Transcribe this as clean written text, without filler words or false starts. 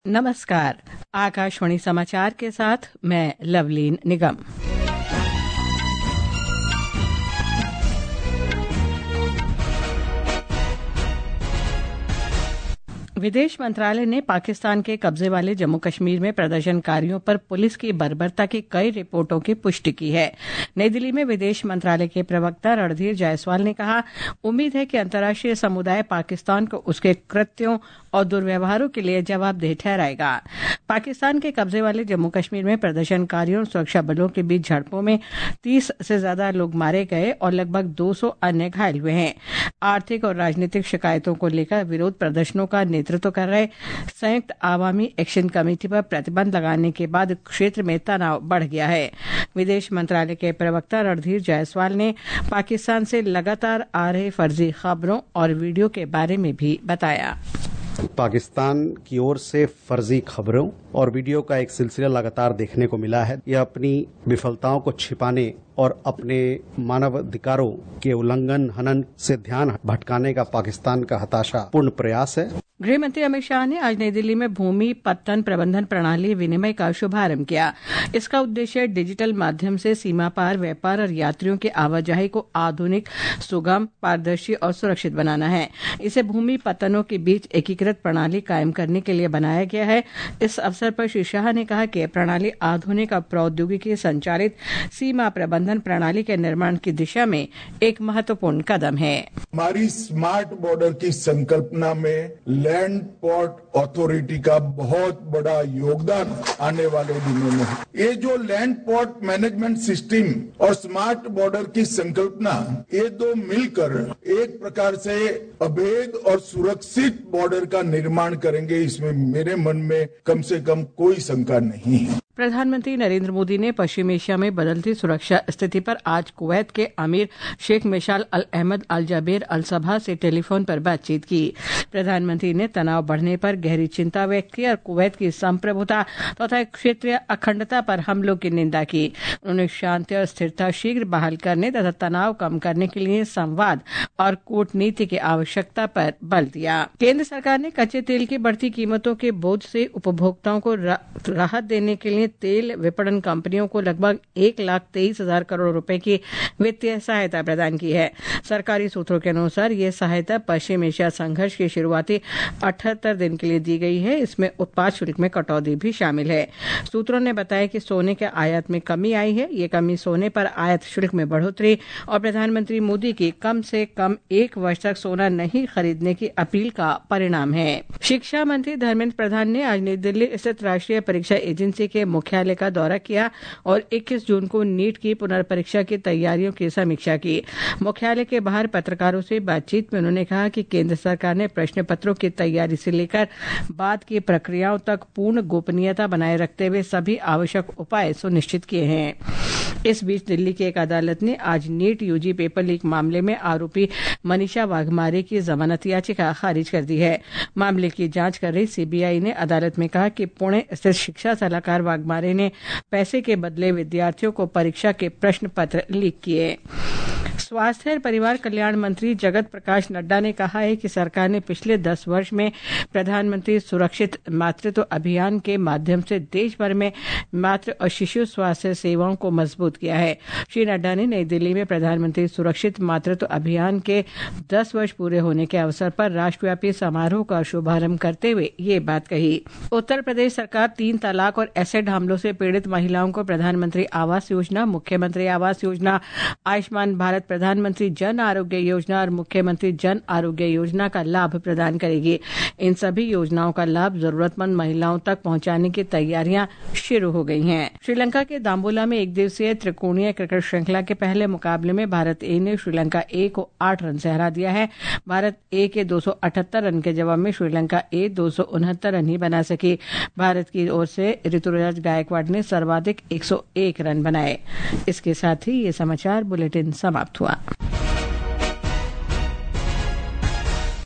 नमस्कार। आकाशवाणी समाचार के साथ मैं लवलीन निगम। विदेश मंत्रालय ने पाकिस्तान के कब्जे वाले जम्मू कश्मीर में प्रदर्शनकारियों पर पुलिस की बर्बरता की कई रिपोर्टों की पुष्टि की है। नई दिल्ली में विदेश मंत्रालय के प्रवक्ता रणधीर जायसवाल ने कहा, उम्मीद है कि अंतर्राष्ट्रीय समुदाय पाकिस्तान को उसके कृत्यों और दुर्व्यवहारों के लिए जवाबदेह ठहराएगा। पाकिस्तान के कब्जे वाले जम्मू कश्मीर में प्रदर्शनकारियों और सुरक्षा बलों के बीच झड़पों में 30 से ज्यादा लोग मारे गए और लगभग 200 अन्य घायल हुए हैं। आर्थिक और राजनीतिक शिकायतों को लेकर विरोध प्रदर्शनों का नेतृत्व कर रहे संयुक्त आवामी एक्शन कमेटी पर प्रतिबंध लगाने के बाद क्षेत्र में तनाव बढ़ गया है। विदेश मंत्रालय के प्रवक्ता रणधीर जायसवाल ने पाकिस्तान से लगातार आ रहे फर्जी खबरों और वीडियो के बारे में भी बताया। पाकिस्तान की ओर से फर्जी खबरों और वीडियो का एक सिलसिला लगातार देखने को मिला है। यह अपनी विफलताओं को छिपाने और अपने मानवाधिकारों के उल्लंघन हनन से ध्यान भटकाने का पाकिस्तान का हताशापूर्ण प्रयास है। गृह मंत्री अमित शाह ने आज नई दिल्ली में भूमि पत्तन प्रबंधन प्रणाली विनिमय का शुभारंभ किया। इसका उद्देश्य डिजिटल माध्यम से सीमा पार व्यापार और यात्रियों की आवाजाही को आधुनिक, सुगम, पारदर्शी और सुरक्षित बनाना है। इसे भूमि पत्तनों के बीच एकीकृत प्रणाली कायम करने के लिए बनाया गया है। इस अवसर पर श्री शाह ने कहा कि प्रणाली आधुनिक और प्रौद्योगिकी संचालित सीमा प्रबंधन प्रणाली के निर्माण की दिशा में एक महत्वपूर्ण कदम है। हमारी स्मार्ट बॉर्डर की संकल्पना में लैंड पोर्ट अथॉरिटी का बहुत बड़ा योगदान आने वाले दिनों में। ये जो लैंड पोर्ट मैनेजमेंट सिस्टम और स्मार्ट बॉर्डर की संकल्पना, ये दो मिलकर एक प्रकार से अभेद और सुरक्षित बॉर्डर का निर्माण करेंगे। इसमें मेरे मन में कम से कम कोई शंका नहीं है। प्रधानमंत्री नरेंद्र मोदी ने पश्चिम एशिया में बदलती सुरक्षा स्थिति पर आज कुवैत के अमीर शेख मिशाल अल अहमद अल जबेर अल सबा से टेलीफोन पर बातचीत की। प्रधानमंत्री ने तनाव बढ़ने पर गहरी चिंता व्यक्त की और कुवैत की संप्रभुता तथा क्षेत्रीय अखंडता पर हमलों की निंदा की। उन्होंने शांति और स्थिरता शीघ्र बहाल करने तथा तनाव कम करने के लिए संवाद और कूटनीति की आवश्यकता पर बल दिया। केंद्र सरकार ने कच्चे तेल की बढ़ती कीमतों के बोझ से उपभोक्ताओं को राहत देने के लिए तेल विपणन कंपनियों को लगभग 1,23,000 करोड़ रुपए की वित्तीय सहायता प्रदान की है। सरकारी सूत्रों के अनुसार ये सहायता पश्चिम एशिया संघर्ष के शुरुआती 78 दिन के लिए दी गई है। इसमें उत्पाद शुल्क में कटौती भी शामिल है। सूत्रों ने बताया कि सोने के आयात में कमी आई है। ये कमी सोने पर आयात शुल्क में बढ़ोतरी और प्रधानमंत्री मोदी की कम से कम 1 वर्ष तक सोना नहीं खरीदने की अपील का परिणाम है। शिक्षा मंत्री धर्मेंद्र प्रधान ने आज नई दिल्ली स्थित राष्ट्रीय परीक्षा एजेंसी के मुख्यालय का दौरा किया और 21 जून को नीट की पुनर्परीक्षा की तैयारियों की समीक्षा की। मुख्यालय के बाहर पत्रकारों से बातचीत में उन्होंने कहा कि केंद्र सरकार ने प्रश्न पत्रों की तैयारी से लेकर बाद की प्रक्रियाओं तक पूर्ण गोपनीयता बनाए रखते हुए सभी आवश्यक उपाय सुनिश्चित किए हैं। इस बीच दिल्ली की एक अदालत ने आज नीट यूजी पेपर लीक मामले में आरोपी मनीषा वाघमारे की जमानत याचिका खारिज कर दी है। मामले की जांच कर रही सीबीआई ने अदालत में कहा कि पुणे स्थित शिक्षा सलाहकार वाघमारे ने पैसे के बदले विद्यार्थियों को परीक्षा के प्रश्न पत्र लीक किए। स्वास्थ्य और परिवार कल्याण मंत्री जगत प्रकाश नड्डा ने कहा है कि सरकार ने पिछले 10 वर्ष में प्रधानमंत्री सुरक्षित मातृत्व अभियान के माध्यम से देश भर में मातृ और शिशु स्वास्थ्य सेवाओं को मजबूत किया है। श्री नड्डा ने नई दिल्ली में प्रधानमंत्री सुरक्षित मातृत्व अभियान के 10 वर्ष पूरे होने के अवसर पर राष्ट्रव्यापी समारोह का शुभारंभ करते हुए ये बात कही। उत्तर प्रदेश सरकार 3 तलाक और एसिड हमलों से पीड़ित महिलाओं को प्रधानमंत्री आवास योजना, मुख्यमंत्री आवास योजना, आयुष्मान भारत, प्रधानमंत्री जन आरोग्य योजना और मुख्यमंत्री जन आरोग्य योजना का लाभ प्रदान करेगी। इन सभी योजनाओं का लाभ जरूरतमंद महिलाओं तक पहुंचाने की तैयारियां शुरू हो गई हैं। श्रीलंका के दाम्बुला में एक दिवसीय त्रिकोणीय क्रिकेट श्रृंखला के पहले मुकाबले में भारत ए ने श्रीलंका ए को 8 रन से हरा दिया है। भारत ए के 278 रन के जवाब में श्रीलंका ए 269 रन ही बना सकी। भारत की ओर से ऋतुराज गायकवाड़ ने सर्वाधिक 101 रन बनाए। इसके साथ ही ये समाचार बुलेटिन समाप्त हुआ।